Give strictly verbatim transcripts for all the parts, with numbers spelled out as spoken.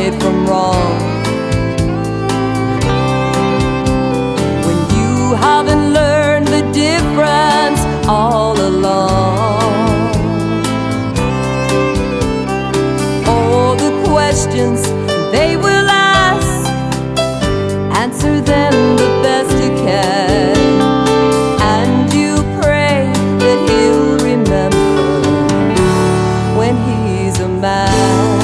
right from wrong. When you haven't learned the difference all along, all the questions they will ask, answer them the best you can, and you pray that he'll remember when he's a man.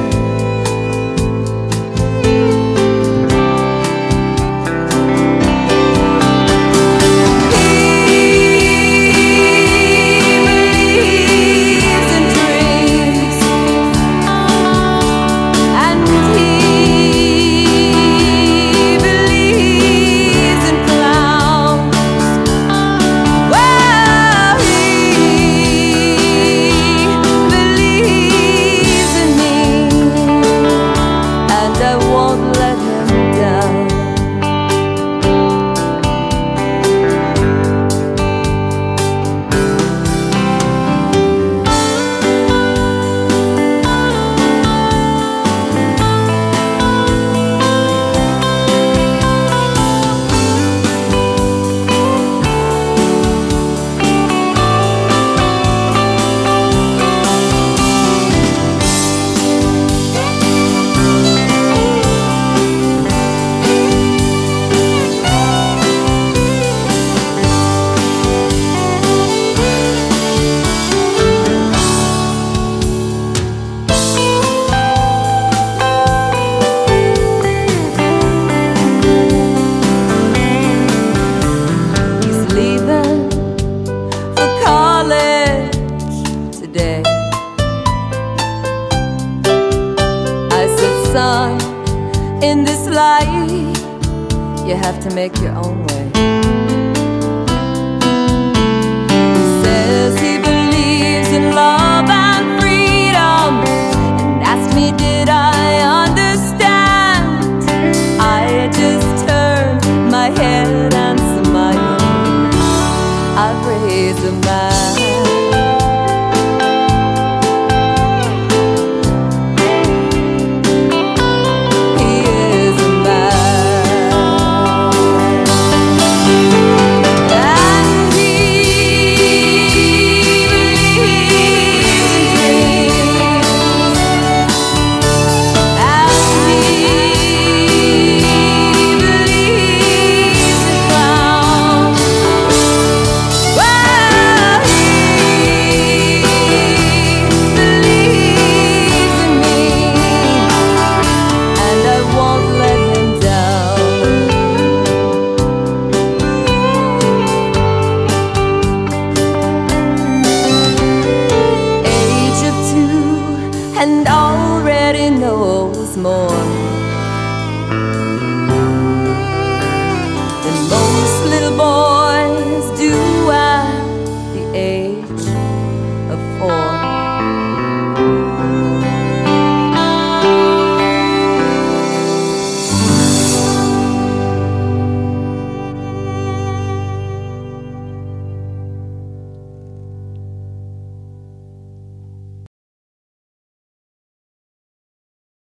Son, in this life, you have to make your own way. He says he believes in love and freedom, and asked me, did I understand? I just turned my head and smiled. I've raised a man. And already knows more.